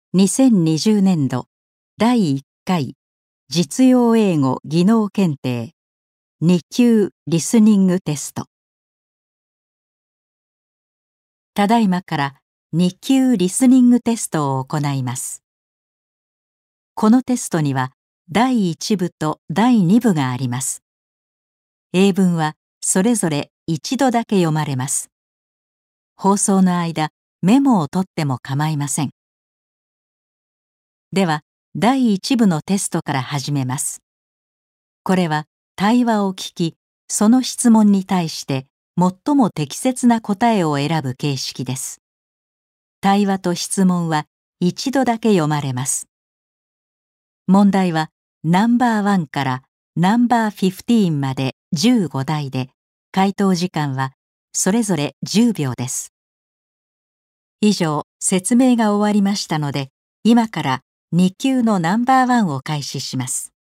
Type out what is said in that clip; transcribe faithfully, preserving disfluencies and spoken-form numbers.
にせんにじゅうねんどだいいっかい実用英語技能検定に級リスニングテスト。ただいまからに級リスニングテストを行います。このテストにはだいいち部とだいに部があります。英文はそれぞれ一度だけ読まれます。放送の間、メモを取っても構いません。では、だいいち部のテストから始めます。これは対話を聞き、その質問に対して最も適切な答えを選ぶ形式です。対話と質問は一度だけ読まれます。問題はナンバーワンからナンバーフィフティーンまでじゅうご題で、回答時間はそれぞれじゅうびょうです。以上、説明が終わりましたので、今からに級のナンバーワンを開始します。